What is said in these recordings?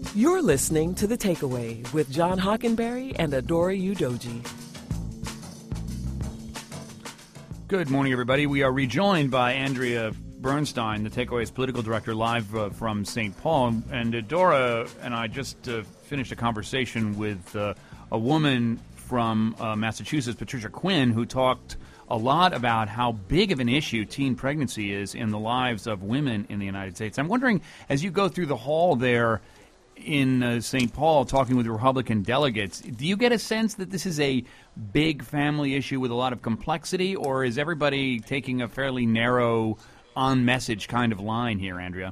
You're listening to The Takeaway with John Hockenberry and Adora Udoji. Good morning, everybody. We are rejoined by Andrea Bernstein, The Takeaway's political director, live from St. Paul. And Adora and I just finished a conversation with a woman from Massachusetts, Patricia Quinn, who talked a lot about how big of an issue teen pregnancy is in the lives of women in the United States. I'm wondering, as you go through the hall there in St. Paul talking with Republican delegates, do you get a sense that this is a big family issue with a lot of complexity, or is everybody taking a fairly narrow, on-message kind of line here, Andrea?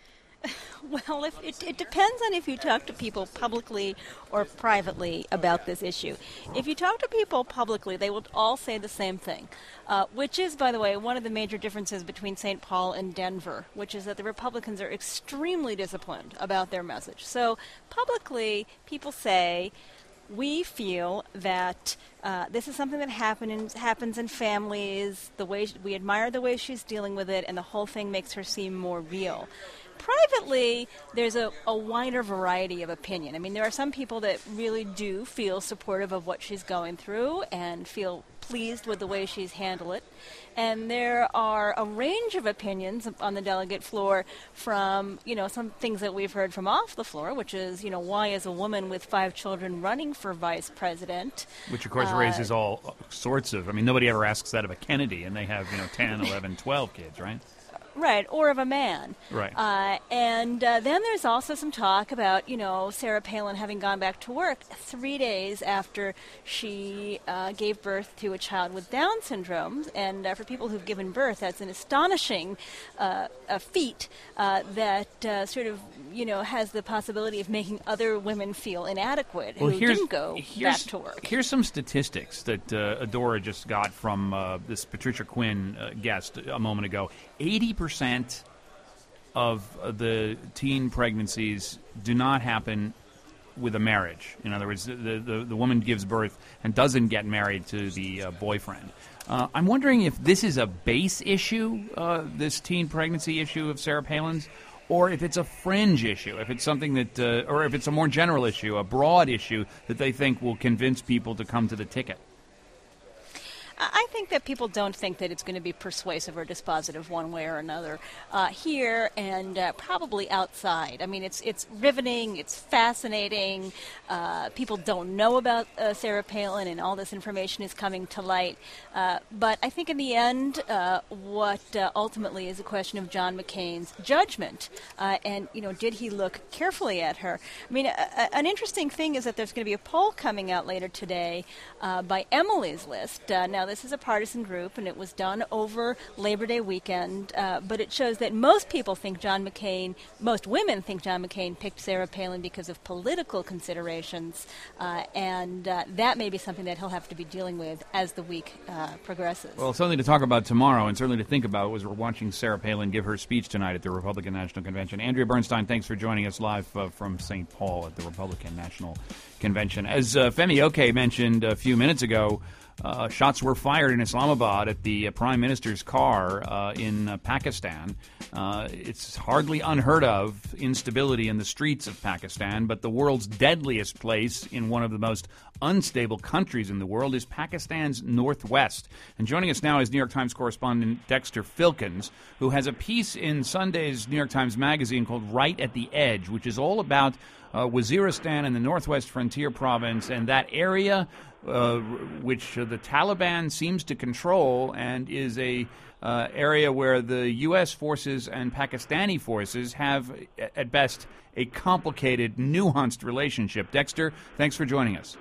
Well, it depends on if you talk to people publicly or privately about this issue. If you talk to people publicly, they will all say the same thing, which is, by the way, one of the major differences between St. Paul and Denver, which is that the Republicans are extremely disciplined about their message. So publicly, people say, we feel that this is something that happens in families, the way we admire the way she's dealing with it, and the whole thing makes her seem more real. Privately, there's a wider variety of opinion. I mean, there are some people that really do feel supportive of what she's going through and feel pleased with the way she's handled it. And there are a range of opinions on the delegate floor from, some things that we've heard from off the floor, which is, why is a woman with 5 children running for vice president? Which, of course, raises all sorts of, nobody ever asks that of a Kennedy, and they have, 10, 11, 12 kids, right? Right, or of a man. Right. And then there's also some talk about, Sarah Palin having gone back to work 3 days after she gave birth to a child with Down syndrome. And for people who've given birth, that's an astonishing feat that sort of, has the possibility of making other women feel inadequate who didn't go back to work. Here's some statistics that Adora just got from this Patricia Quinn guest a moment ago. 80% of the teen pregnancies do not happen with a marriage. In other words, the woman gives birth and doesn't get married to the boyfriend. I'm wondering if this is a base issue, this teen pregnancy issue of Sarah Palin's, or if it's a fringe issue, if it's something that, or if it's a more general issue, a broad issue that they think will convince people to come to the ticket. I think that people don't think that it's going to be persuasive or dispositive one way or another here and probably outside. I mean, it's riveting, it's fascinating. People don't know about Sarah Palin, and all this information is coming to light. But I think in the end, what ultimately is a question of John McCain's judgment. And, did he look carefully at her? I mean, an interesting thing is that there's going to be a poll coming out later today by Emily's List. Now, this is a partisan group, and it was done over Labor Day weekend, but it shows that most women think John McCain picked Sarah Palin because of political considerations, and that may be something that he'll have to be dealing with as the week progresses. Well, something to talk about tomorrow, and certainly to think about as we're watching Sarah Palin give her speech tonight at the Republican National Convention. Andrea Bernstein, thanks for joining us live from St. Paul at the Republican National Convention. As Femi Oke mentioned a few minutes ago, shots were fired in Islamabad at the Prime Minister's car in Pakistan. It's hardly unheard of instability in the streets of Pakistan, but the world's deadliest place in one of the most unstable countries in the world is Pakistan's northwest. And joining us now is New York Times correspondent Dexter Filkins, who has a piece in Sunday's New York Times Magazine called Right at the Edge, which is all about Waziristan and the Northwest Frontier Province and that area which the Taliban seems to control and is a area where the U.S. forces and Pakistani forces have, at best, a complicated, nuanced relationship. Dexter, thanks for joining us.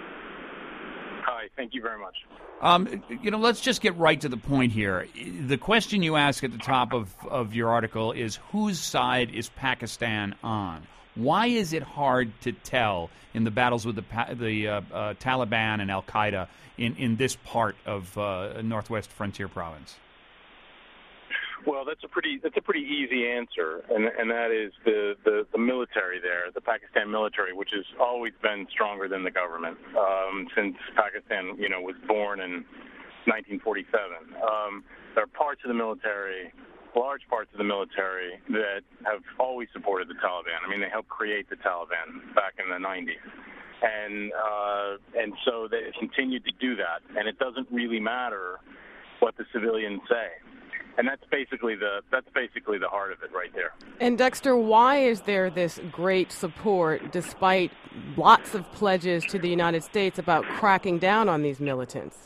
Hi, thank you very much. Let's just get right to the point here. The question you ask at the top of your article is, whose side is Pakistan on? Why is it hard to tell in the battles with the Taliban and Al-Qaeda in this part of Northwest Frontier Province? Well, that's a pretty easy answer, and that is the military there, the Pakistan military, which has always been stronger than the government since Pakistan, was born in 1947. There are parts of the military large parts of the military that have always supported the Taliban. I mean, they helped create the Taliban back in the 90s. And so they continued to do that. And it doesn't really matter what the civilians say. And that's basically the heart of it right there. And Dexter, why is there this great support despite lots of pledges to the United States about cracking down on these militants?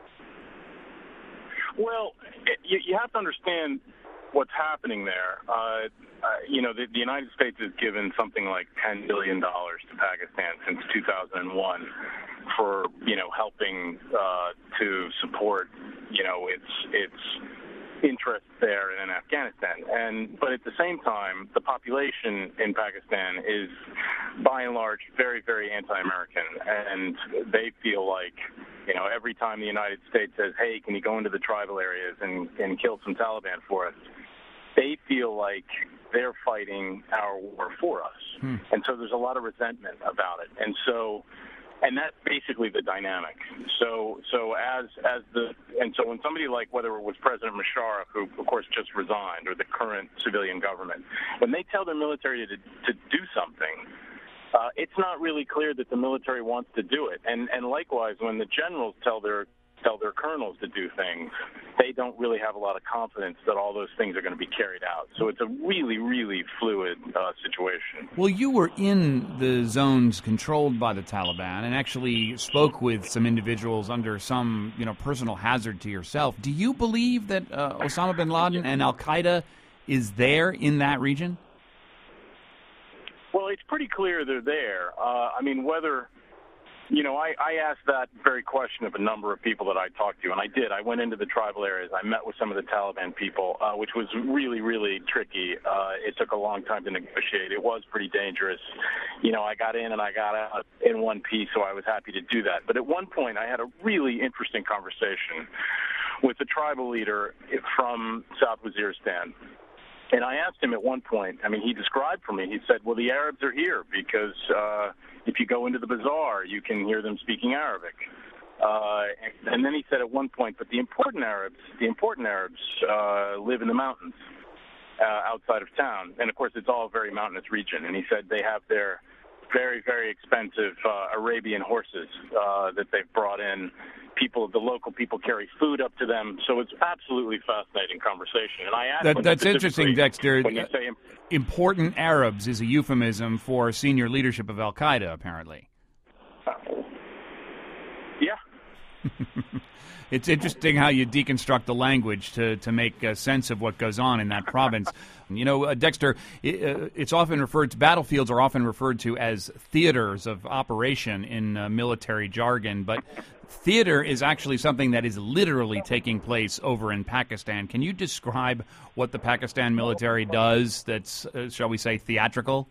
Well, you have to understand what's happening there. The United States has given something like $10 billion to Pakistan since 2001 for, helping to support, its interests there in Afghanistan. But at the same time, the population in Pakistan is, by and large, very, very anti-American, and they feel like, every time the United States says, hey, can you go into the tribal areas and kill some Taliban for us, they feel like they're fighting our war for us. And so there's a lot of resentment about it. And that's basically the dynamic. So when somebody like, whether it was President Musharraf, who of course just resigned, or the current civilian government, when they tell their military to do something, it's not really clear that the military wants to do it. And likewise, when the generals tell their colonels to do things, they don't really have a lot of confidence that all those things are going to be carried out. So it's a really, really fluid situation. Well, you were in the zones controlled by the Taliban and actually spoke with some individuals under some, personal hazard to yourself. Do you believe that Osama bin Laden and al-Qaeda is there in that region? Well, it's pretty clear they're there. Whether... I asked that very question of a number of people that I talked to, and I did. I went into the tribal areas. I met with some of the Taliban people, which was really, really tricky. It took a long time to negotiate. It was pretty dangerous. I got in and I got out in one piece, so I was happy to do that. But at one point, I had a really interesting conversation with the tribal leader from South Waziristan. And I asked him at one point, he described for me, he said, well, the Arabs are here because if you go into the bazaar, you can hear them speaking Arabic. And then he said at one point, but the important Arabs live in the mountains outside of town. And, of course, it's all a very mountainous region. And he said they have their very, very expensive Arabian horses that they've brought in. The local people carry food up to them, so it's absolutely fascinating conversation. And I asked that's interesting, Dexter. When you say important Arabs is a euphemism for senior leadership of al-Qaeda, apparently. Yeah. It's interesting how you deconstruct the language to make sense of what goes on in that province. Dexter, it's often referred to, battlefields are often referred to as theaters of operation in military jargon, but theater is actually something that is literally taking place over in Pakistan. Can you describe what the Pakistan military does that's, shall we say, theatrical?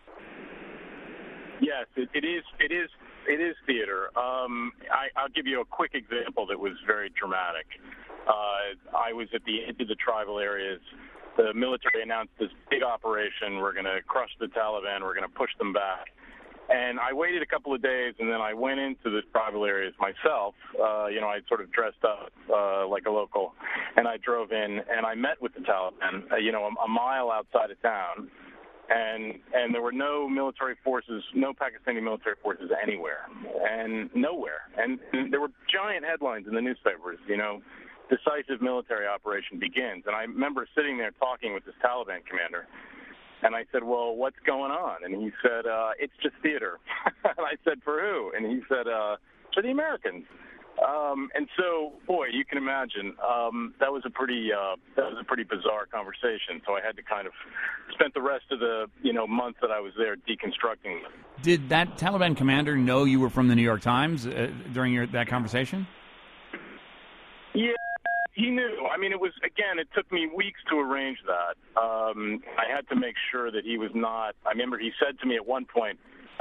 Yes, it is theater. I'll give you a quick example that was very dramatic. I was at the edge of the tribal areas. The military announced this big operation. We're going to crush the Taliban. We're going to push them back. And I waited a couple of days, and then I went into the tribal areas myself. I sort of dressed up like a local, and I drove in, and I met with the Taliban, a mile outside of town. And there were no military forces, no Pakistani military forces anywhere, and nowhere. And there were giant headlines in the newspapers, decisive military operation begins. And I remember sitting there talking with this Taliban commander, and I said, well, what's going on? And he said, it's just theater. And I said, for who? And he said, for the Americans. And so, boy, you can imagine that was a pretty bizarre conversation. So I had to kind of spent the rest of the month that I was there deconstructing them. Did that Taliban commander know you were from the New York Times during that conversation? Yeah, he knew. It took me weeks to arrange that. I had to make sure that he was not. I remember he said to me at one point,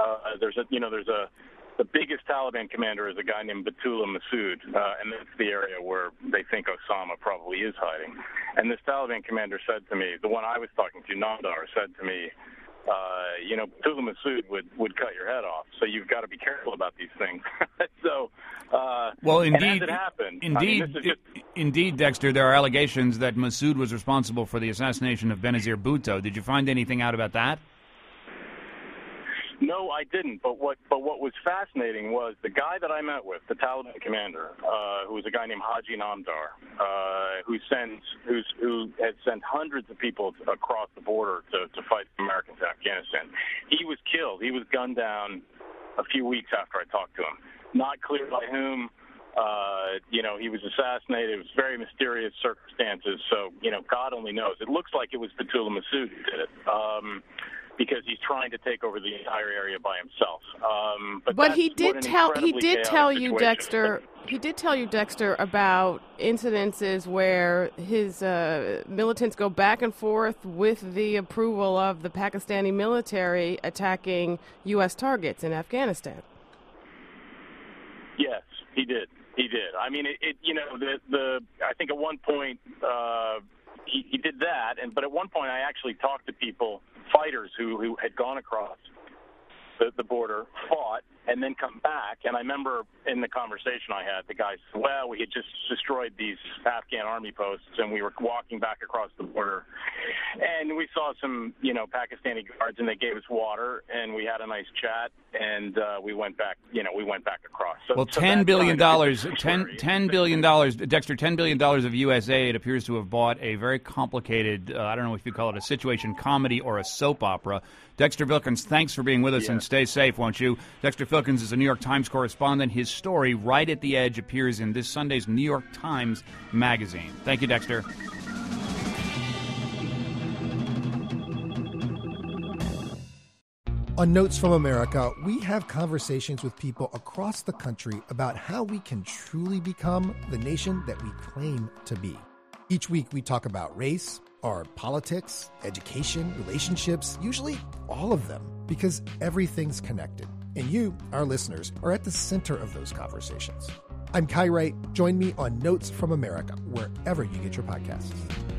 the biggest Taliban commander is a guy named Batullah Masood, and that's the area where they think Osama probably is hiding. And this Taliban commander said to me, the one I was talking to, Namdar, said to me, Tula Masood would cut your head off. So you've got to be careful about these things. So, well, indeed, and as it happened, indeed, Dexter, there are allegations that Masood was responsible for the assassination of Benazir Bhutto. Did you find anything out about that? No, I didn't. But what was fascinating was the guy that I met with, the Taliban commander, who was a guy named Haji Namdar, who had sent hundreds of people across the border to fight the Americans in Afghanistan. He was killed. He was gunned down a few weeks after I talked to him. Not clear by whom. He was assassinated. It was very mysterious circumstances. So, God only knows. It looks like it was Fethullah Masood who did it. Because he's trying to take over the entire area by himself. But he did tell you, Dexter. He did tell you, Dexter, about incidences where his militants go back and forth with the approval of the Pakistani military attacking U.S. targets in Afghanistan. Yes, he did. He did. I mean, I think at one point he did that, but at one point I actually talked to people, fighters who had gone across the border, fought, and then come back. And I remember in the conversation I had, the guy said, well, we had just destroyed these Afghan army posts, and we were walking back across the border. And we saw some, Pakistani guards, and they gave us water, and we had a nice chat, and we went back across. So, well, $10 billion, $10 billion, Dexter, $10 billion of U.S. aid appears to have bought a very complicated, I don't know if you call it a situation comedy or a soap opera. Dexter Filkins, thanks for being with us, and stay safe, won't you? Dexter Filkins is a New York Times correspondent. His story, Right at the Edge, appears in this Sunday's New York Times Magazine. Thank you, Dexter. On Notes from America, we have conversations with people across the country about how we can truly become the nation that we claim to be. Each week we talk about race, our politics, education, relationships, usually all of them, because everything's connected. And you, our listeners, are at the center of those conversations. I'm Kai Wright. Join me on Notes from America, wherever you get your podcasts.